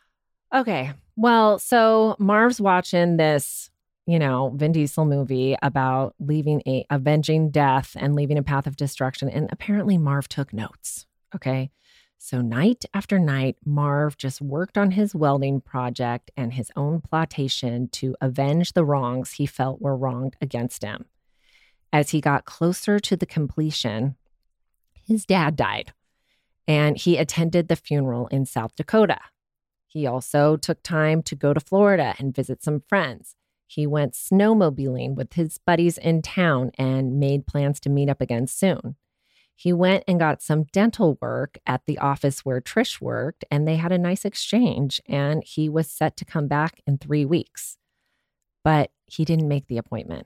Okay. Well, so Marv's watching this, you know, Vin Diesel movie about leaving a avenging death and leaving a path of destruction. And apparently Marv took notes. Okay. So night after night, Marv just worked on his welding project and his own plantation to avenge the wrongs he felt were wronged against him. As he got closer to the completion, his dad died, and he attended the funeral in South Dakota. He also took time to go to Florida and visit some friends. He went snowmobiling with his buddies in town and made plans to meet up again soon. He went and got some dental work at the office where Trish worked, and they had a nice exchange, and he was set to come back in three weeks. But he didn't make the appointment.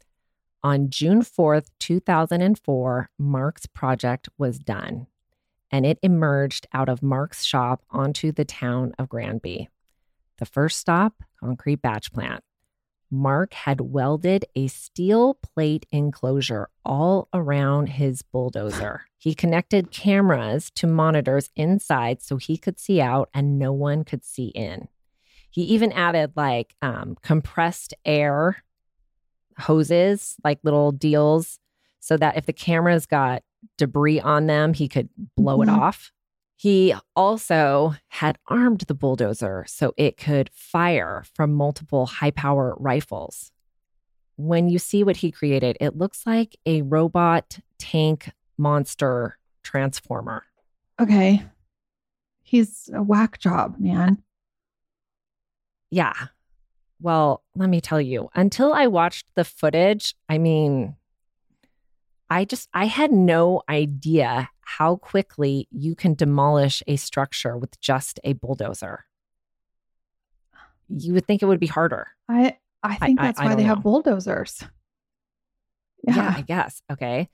On June fourth, two thousand four, Mark's project was done, and it emerged out of Mark's shop onto the town of Granby. The first stop, concrete batch plant. Mark had welded a steel plate enclosure all around his bulldozer. He connected cameras to monitors inside so he could see out and no one could see in. He even added like um, compressed air hoses, like little deals, so that if the cameras got debris on them, he could blow mm-hmm. it off. He also had armed the bulldozer so it could fire from multiple high-power rifles. When you see what he created, it looks like a robot tank monster transformer. Okay. He's a whack job, man. Yeah. Well, let me tell you, until I watched the footage, I mean, I just, I had no idea how quickly you can demolish a structure with just a bulldozer. You would think it would be harder. I, I think I, that's I, why I they know. have bulldozers. Yeah. yeah, I guess. Okay.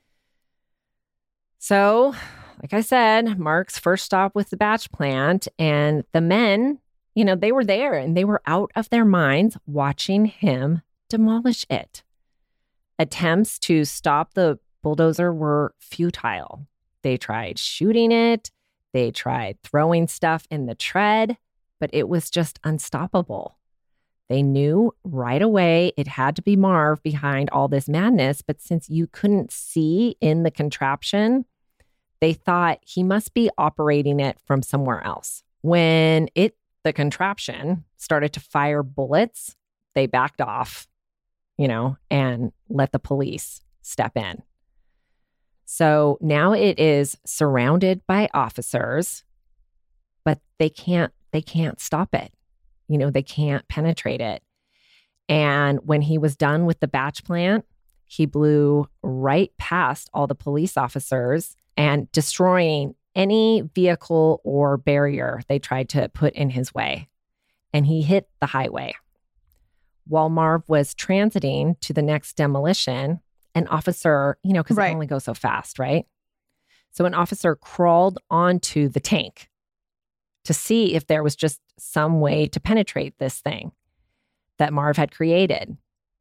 So, like I said, Mark's first stop was the batch plant, and the men, you know, they were there and they were out of their minds watching him demolish it. Attempts to stop the bulldozer were futile. They tried shooting it. They tried throwing stuff in the tread, but it was just unstoppable. They knew right away it had to be Marv behind all this madness, but since you couldn't see in the contraption, they thought he must be operating it from somewhere else. When it, the contraption, started to fire bullets, they backed off, you know, and let the police step in. So now it is surrounded by officers, but they can't, they can't stop it. You know, they can't penetrate it. And when he was done with the batch plant, he blew right past all the police officers and destroying any vehicle or barrier they tried to put in his way. And he hit the highway. While Marv was transiting to the next demolition, an officer, you know, because right. it only goes so fast, right? So an officer crawled onto the tank to see if there was just some way to penetrate this thing that Marv had created.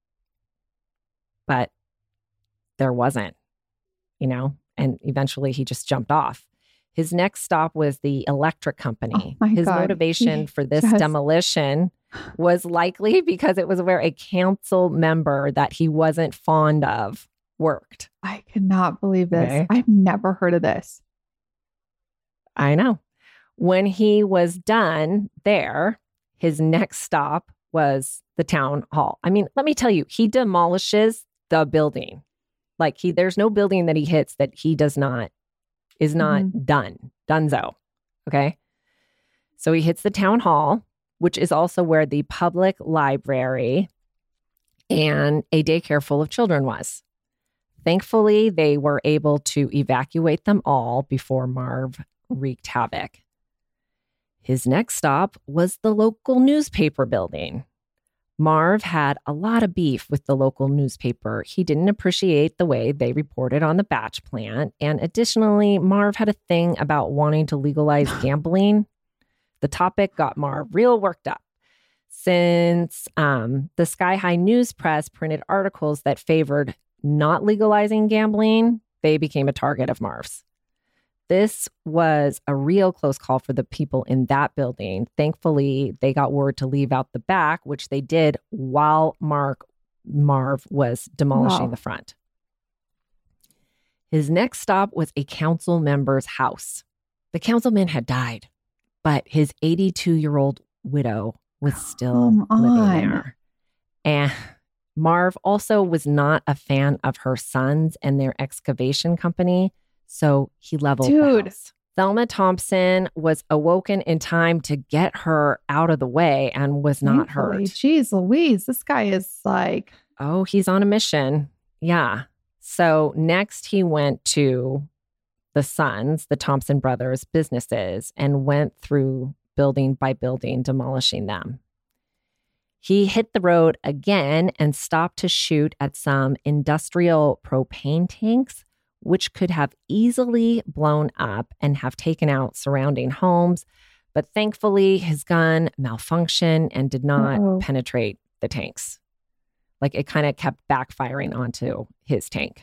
But there wasn't, you know, and eventually he just jumped off. His next stop was the electric company. Oh His God. motivation he for this just... demolition was likely because it was where a council member that he wasn't fond of worked. I cannot believe this. Okay. I've never heard of this. I know. When he was done there, his next stop was the town hall. I mean, let me tell you, he demolishes the building. Like he, there's no building that he hits that he does not, is not Mhm. done, donezo. Okay. So he hits the town hall, which is also where the public library and a daycare full of children was. Thankfully, they were able to evacuate them all before Marv wreaked havoc. His next stop was the local newspaper building. Marv had a lot of beef with the local newspaper. He didn't appreciate the way they reported on the batch plant. And additionally, Marv had a thing about wanting to legalize gambling. The topic got Marv real worked up. Since um, the Sky High News Press printed articles that favored not legalizing gambling, they became a target of Marv's. This was a real close call for the people in that building. Thankfully, they got word to leave out the back, which they did while Mark Marv was demolishing Wow. the front. His next stop was a council member's house. The councilman had died, but his eighty-two-year-old widow was still Come living on. there. And Marv also was not a fan of her sons and their excavation company, so he leveled Dude. the house. Thelma Thompson was awoken in time to get her out of the way and was not Thankfully. hurt. Jeez Louise, this guy is like, Oh, he's on a mission. Yeah. So next he went to the sons, the Thompson brothers' businesses, and went through building by building, demolishing them. He hit the road again and stopped to shoot at some industrial propane tanks, which could have easily blown up and have taken out surrounding homes. But thankfully, his gun malfunctioned and did not Uh-oh. penetrate the tanks. Like it kind of kept backfiring onto his tank.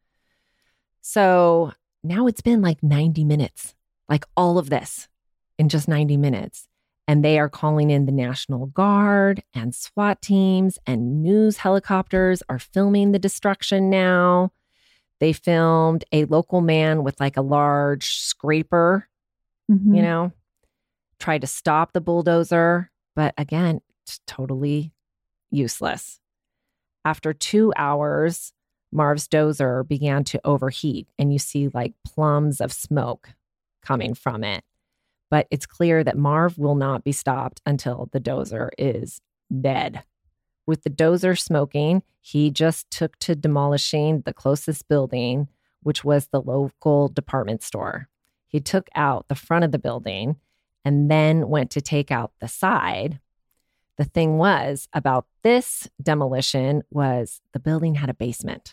So now it's been like ninety minutes, like all of this in just ninety minutes. And they are calling in the National Guard and SWAT teams, and news helicopters are filming the destruction now. They filmed a local man with like a large scraper, mhm. you know, tried to stop the bulldozer. But again, it's totally useless. After two hours, Marv's dozer began to overheat, and you see like plumes of smoke coming from it. But it's clear that Marv will not be stopped until the dozer is dead. With the dozer smoking, he just took to demolishing the closest building, which was the local department store. He took out the front of the building and then went to take out the side. The thing was about this demolition was the building had a basement.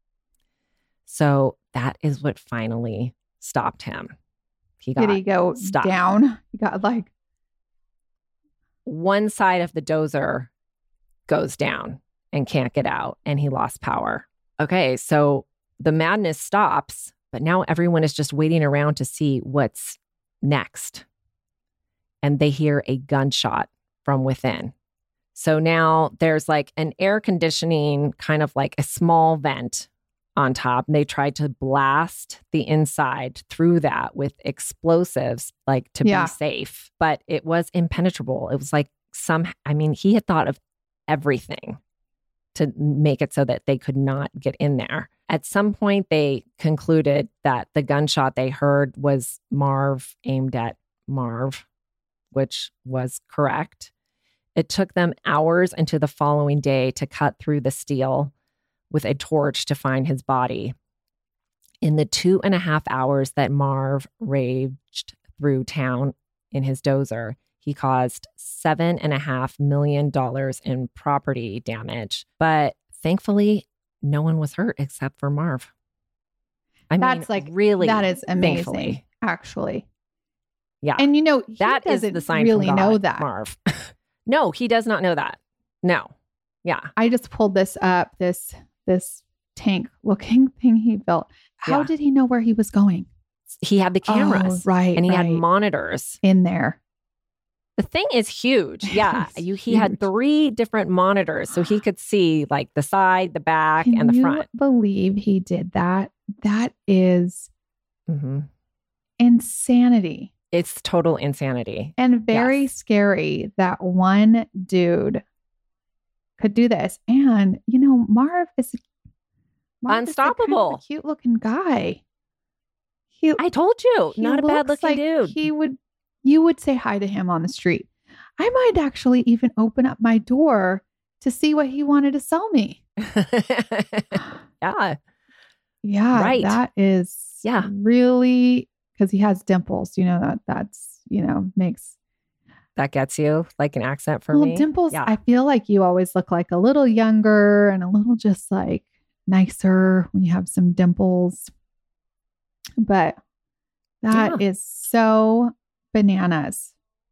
So that is what finally stopped him. He got Did he go stopped. down? He got like, One side of the dozer goes down and can't get out, and he lost power. Okay, so the madness stops, but now everyone is just waiting around to see what's next. And they hear a gunshot from within. So now there's like an air conditioning, kind of like a small vent on top. And they tried to blast the inside through that with explosives, like to Yeah. be safe, but it was impenetrable. It was like some, I mean, he had thought of everything to make it so that they could not get in there. At some point, they concluded that the gunshot they heard was Marv aimed at Marv, which was correct. It took them hours into the following day to cut through the steel with a torch to find his body. In the two and a half hours that Marv raged through town in his dozer, he caused seven and a half million dollars in property damage. But thankfully, no one was hurt except for Marv. I that's mean, like, really, that is amazing, thankfully. actually. Yeah. And you know, he That is doesn't the sign really from God, know that. Marv. No, he does not know that. No. Yeah. I just pulled this up, this this tank looking thing he built. How Yeah. did he know where he was going? He had the cameras. Oh, right. And he had right. monitors. in there. The thing is huge. Yeah. It's You, he had huge. three different monitors, so he could see like the side, the back, Can and the you front. believe he did that? That is hmm insanity It's total insanity. and very Yes. scary that one dude could do this. And, you know, Marv is, Marv Unstoppable. Is a cute looking guy. He, I told you, he not a bad looks looking like dude. He would, you would say hi to him on the street. I might actually even open up my door to see what he wanted to sell me. Yeah. Yeah, Right. that is Yeah. really because he has dimples. You know that that's you know makes That gets you like an accent for well me. dimples. Yeah. I feel like you always look like a little younger and a little just like nicer when you have some dimples. But that is so bananas.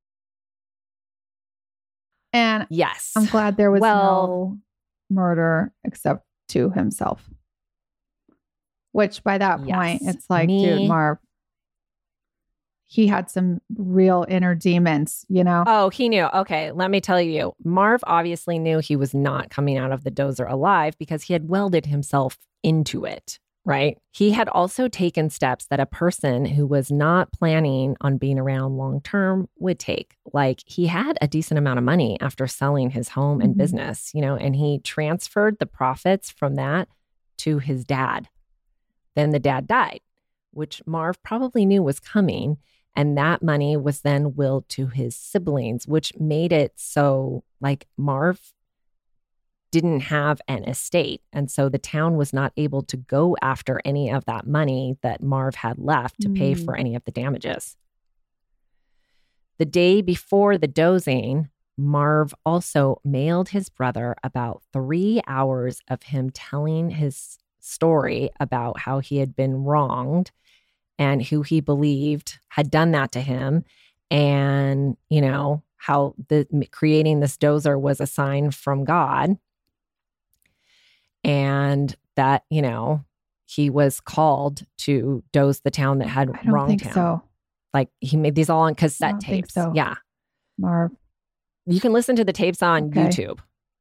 And Yes. I'm glad there was Well- no murder except to himself. Which by that point, Yes. it's like, Me- dude, Marv, he had some real inner demons, you know? Oh, he knew. Okay, let me tell you. Marv obviously knew he was not coming out of the dozer alive because he had welded himself into it, right? He had also taken steps that a person who was not planning on being around long term would take. Like he had a decent amount of money after selling his home and Mhm. business, you know, and he transferred the profits from that to his dad. Then the dad died, which Marv probably knew was coming. And that money was then willed to his siblings, which made it so like Marv didn't have an estate. And so the town was not able to go after any of that money that Marv had left to pay Mm. for any of the damages. The day before the dozing, Marv also mailed his brother about three hours of him telling his story about how he had been wronged and who he believed had done that to him. And, you know, how the creating this dozer was a sign from God. And that, you know, he was called to doze the town that had I don't wronged think him. so, Like he made these all on I cassette don't think tapes. so. Yeah. Marv. You can listen to the tapes on Okay. YouTube.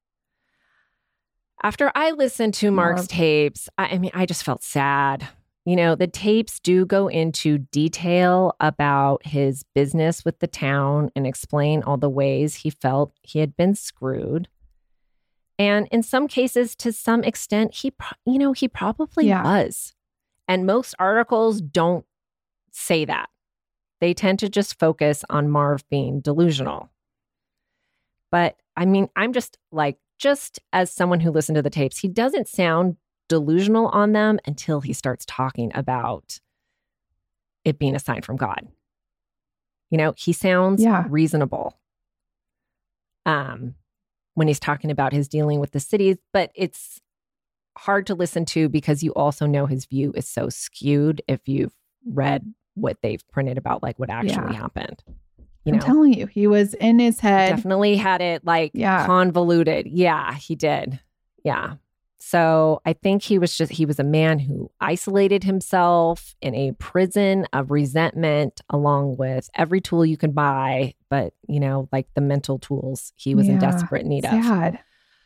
After I listened to Mark's Marv. tapes, I, I mean, I just felt sad. You know, the tapes do go into detail about his business with the town and explain all the ways he felt he had been screwed. And in some cases, to some extent, he, pro- you know, he probably Yeah. was. And most articles don't say that. They tend to just focus on Marv being delusional. But I mean, I'm just like, just as someone who listened to the tapes, he doesn't sound delusional on them until he starts talking about it being a sign from God. You know, he sounds Yeah. reasonable um, when he's talking about his dealing with the cities, but it's hard to listen to because you also know his view is so skewed if you've read what they've printed about like what actually Yeah. happened. You I'm know, telling you, he was in his head. definitely had it like Yeah. convoluted. Yeah, he did. Yeah. So I think he was just, he was a man who isolated himself in a prison of resentment along with every tool you can buy, but, you know, like the mental tools he was in Yeah. desperate need of. Sad.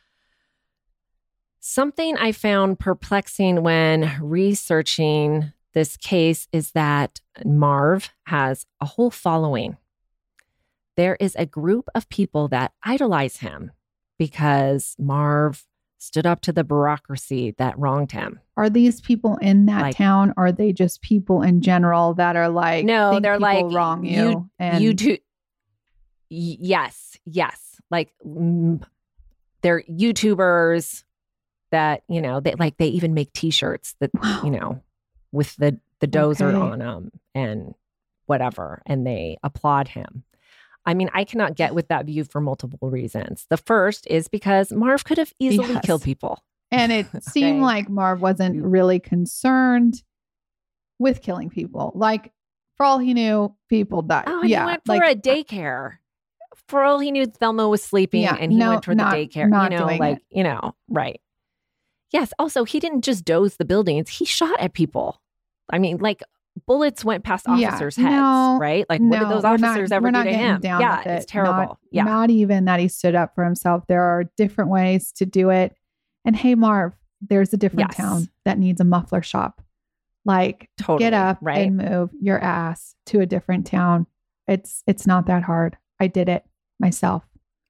Something I found perplexing when researching this case is that Marv has a whole following. There is a group of people that idolize him because Marv stood up to the bureaucracy that wronged him. Are these people in that Like- town? Or are they just people in general that are like, No, think they're people like, wrong you? you- and you do. Y- yes, yes. Like mm, they're YouTubers that, you know, they like they even make t-shirts that, Wow. you know, with the the dozer Okay. on them and whatever, and they applaud him. I mean, I cannot get with that view for multiple reasons. The first is because Marv could have easily Yes. killed people. And it seemed Okay. like Marv wasn't really concerned with killing people. Like, for all he knew, people died. Oh, and yeah, he went for like, a daycare. For all he knew, Thelma was sleeping Yeah, and he no, went for not- the daycare. not You know, doing like, it. you know, right. Yes. Also, he didn't just doze the buildings, he shot at people. I mean, like bullets went past Yeah, officers' heads, no, right? Like, what did no, those we're not- officers we're ever do not to getting him? down Yeah, with it's it. terrible. Not, yeah. not even that he stood up for himself. There are different ways to do it. And hey, Marv, there's a different Yes. town that needs a muffler shop. Like, Totally, get up right? and move your ass to a different town. It's it's not that hard. I did it myself.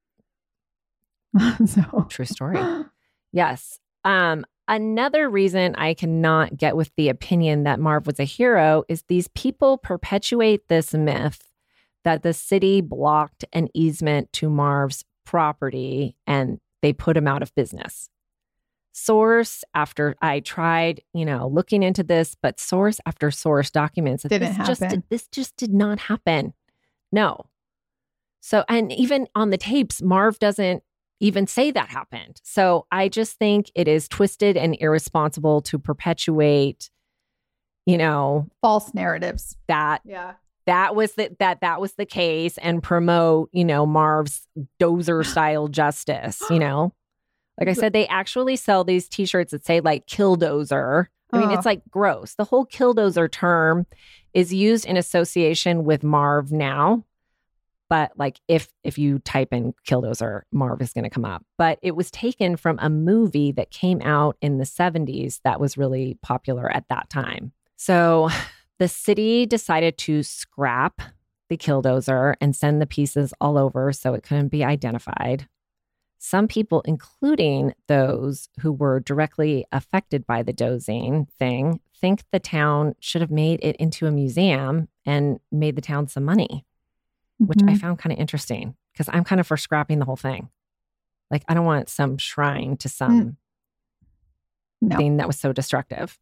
so True story. Yes. Um, another reason I cannot get with the opinion that Marv was a hero is these people perpetuate this myth that the city blocked an easement to Marv's property and they put him out of business. Source after I tried, you know, looking into this, but source after source documents that Didn't this just happen. this just did not happen. No. So, and even on the tapes, Marv doesn't even say that happened. So I just think it is twisted and irresponsible to perpetuate, you know, false narratives. that Yeah. that was the, that that was the case and promote, you know, Marv's dozer style justice, you know. Like I said, they actually sell these t-shirts that say like killdozer. I mean, Oh. it's like gross. The whole killdozer term is used in association with Marv now. But like if if you type in killdozer, Marv is going to come up. But it was taken from a movie that came out in the seventies that was really popular at that time. So the city decided to scrap the killdozer and send the pieces all over so it couldn't be identified. Some people, including those who were directly affected by the dozing thing, think the town should have made it into a museum and made the town some money, which I Mhm. found kind of interesting because I'm kind of for scrapping the whole thing. Like, I don't want some shrine to some No. thing that was so destructive.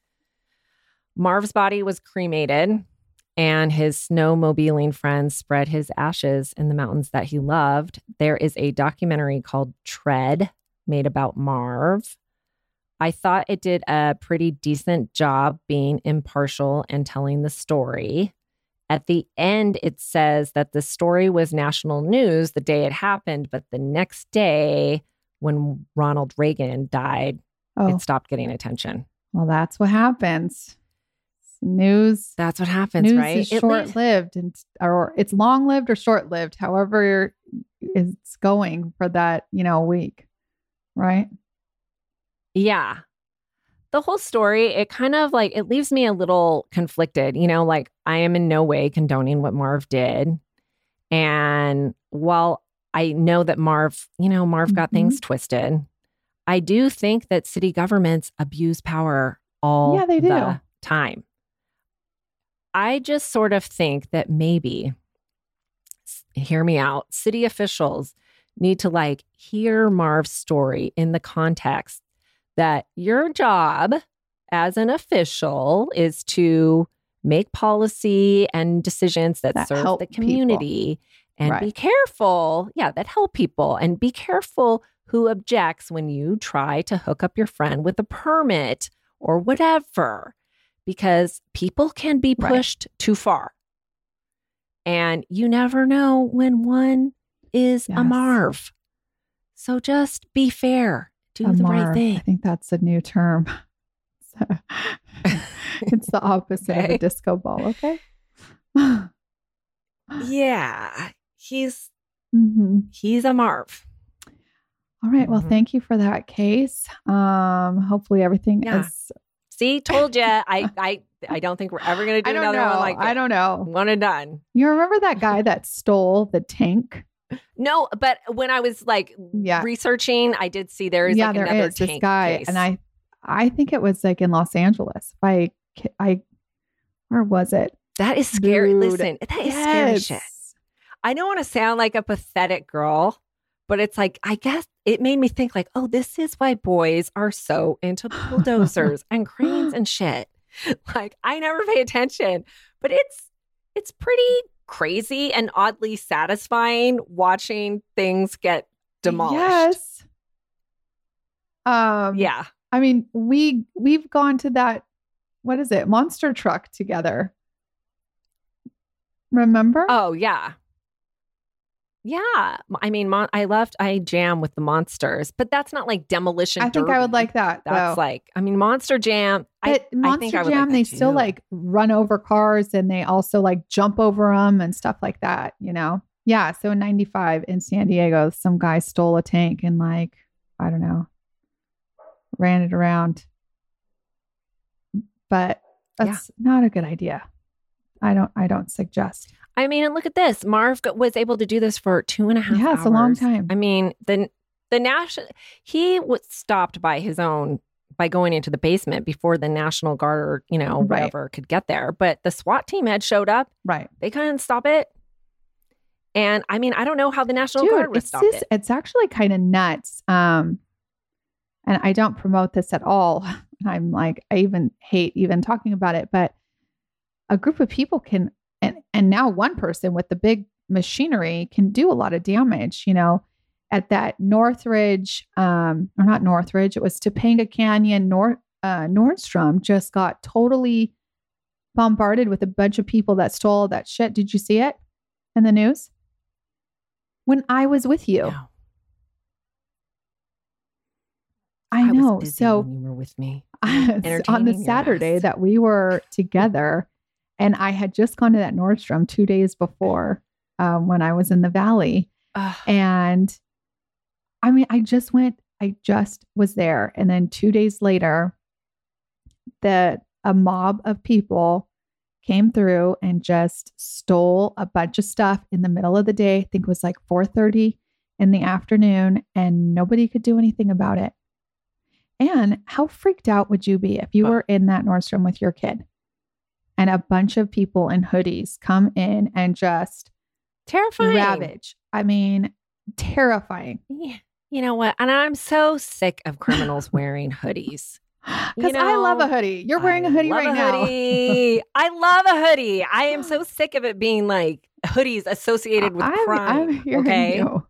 Marv's body was cremated and his snowmobiling friends spread his ashes in the mountains that he loved. There is a documentary called Tread made about Marv. I thought it did a pretty decent job being impartial and telling the story. At the end, it says that the story was national news the day it happened, but the next day, when Ronald Reagan died, Oh, it stopped getting attention. well, that's what happens. News. That's what happens, News right? is It short leaves- lived, and or it's long lived or short lived, however it's going for that you know week, right? Yeah. The whole story, it kind of like, it leaves me a little conflicted, you know, like I am in no way condoning what Marv did. And while I know that Marv, you know, Marv got Mhm. things twisted, I do think that city governments abuse power all Yeah, they do. the time. I just sort of think that maybe, s- hear me out, city officials need to like hear Marv's story in the context that your job as an official is to make policy and decisions that, That serve help the people. community and be Right. careful. Yeah, that help people and be careful who objects when you try to hook up your friend with a permit or whatever, because people can be Right. pushed too far. And you never know when one is a Yes. Marv. So just be fair. Do A the Marv. right thing. I think that's a new term. So, it's the opposite of Okay. a disco ball. Okay. Yeah, he's Mhm. he's a Marv. All right. Well, Mhm. thank you for that case. Um, hopefully everything Yeah. is. See, told you. I I I don't think we're ever gonna do I don't another know. one like I it. don't know. One and done. You remember that guy that stole the tank? No, but when I was like Yeah. researching, I did see there is yeah, like there another is this tank guy, case. and I, I think it was like in Los Angeles. If I, ca- I, where was it? that is scary. Dude, Listen, that is scary Yes. shit. I don't want to sound like a pathetic girl, but it's like, I guess it made me think like, oh, this is why boys are so into bulldozers and cranes and shit. Like, I never pay attention, but it's it's pretty crazy and oddly satisfying watching things get demolished. Yes. Um. Yeah. I mean, we we've gone to that. What is it? Monster truck together. Remember? Oh, yeah. Yeah. I mean, mon- I left, I jam with the monsters, but that's not like demolition. I think I would derby. like that. That's though. like, I mean, Monster Jam. But I, Monster I think I would Jam, like they that still too. like run over cars and they also like jump over them and stuff like that, you know? Yeah. So in ninety-five in San Diego, some guy stole a tank and like, I don't know, ran it around. But that's yeah. not a good idea. I don't, I don't suggest. I mean, and look at this. Marv was able to do this for two and a half hours. Yeah, it's a long time. I mean, the the national he was stopped by his own by going into the basement before the National Guard or, you know, Right. whatever could get there. But the SWAT team had showed up. Right. They couldn't stop it. And I mean, I don't know how the National Dude, Guard would it's stop this, it. it's actually kind of nuts. Um, and I don't promote this at all. I'm like, I even hate even talking about it, but a group of people can, and, and now one person with the big machinery can do a lot of damage, you know, at that Northridge, um, or not Northridge, it was Topanga Canyon, Nord, uh, Nordstrom just got totally bombarded with a bunch of people that stole all that shit. Did you see it in the news? When I was with you. No. I I know. was busy So when you were with me. on the entertaining your Saturday ass. that we were together, and I had just gone to that Nordstrom two days before um, when I was in the Valley. Ugh. And I mean, I just went, I just was there. And then two days later, the a mob of people came through and just stole a bunch of stuff in the middle of the day. I think it was like four thirty in the afternoon, and nobody could do anything about it. And how freaked out would you be if you Oh. were in that Nordstrom with your kid and a bunch of people in hoodies come in and just Terrifying. ravage? I mean, terrifying. Yeah. You know what? And I'm so sick of criminals wearing hoodies. Because I love a hoodie. You're wearing a hoodie I love right a now. hoodie. I love a hoodie. I am so sick of it being like hoodies associated with I'm, crime. I'm hearing okay. you.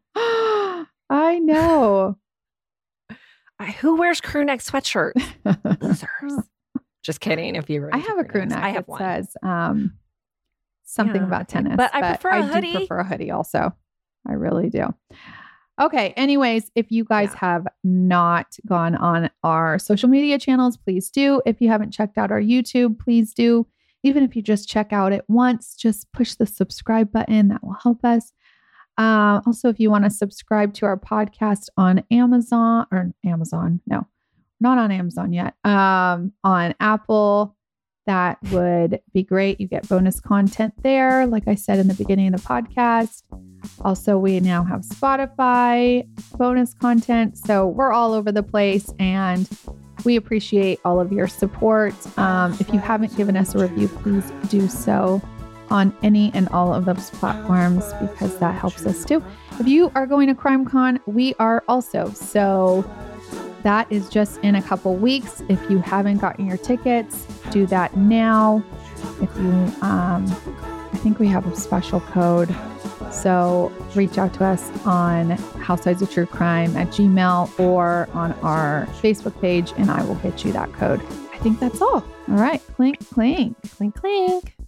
I know. I- Who wears crew neck sweatshirts? Losers. Just kidding. If you were, I into have a crew necks. neck. I have it one. says um, something Yeah, about okay. tennis, But I prefer a I hoodie. do prefer a hoodie also. I really do. Okay. Anyways, if you guys Yeah. have not gone on our social media channels, please do. If you haven't checked out our YouTube, please do. Even if you just check out it once, just push the subscribe button. That will help us. Uh, also, if you want to subscribe to our podcast on Amazon or Amazon, no, not on Amazon yet, um, on Apple, that would be great. You get bonus content there, like I said in the beginning of the podcast. Also, we now have Spotify bonus content. So we're all over the place, and we appreciate all of your support. Um, if you haven't given us a review, please do so on any and all of those platforms, because that helps us too. If you are going to CrimeCon, we are also. So that is just in a couple weeks. If you haven't gotten your tickets, do that now. If you, um, I think we have a special code. So reach out to us on Housewives of True Crime at Gmail or on our Facebook page, and I will get you that code. I think that's all. All right. Clink, clink. Clink, clink.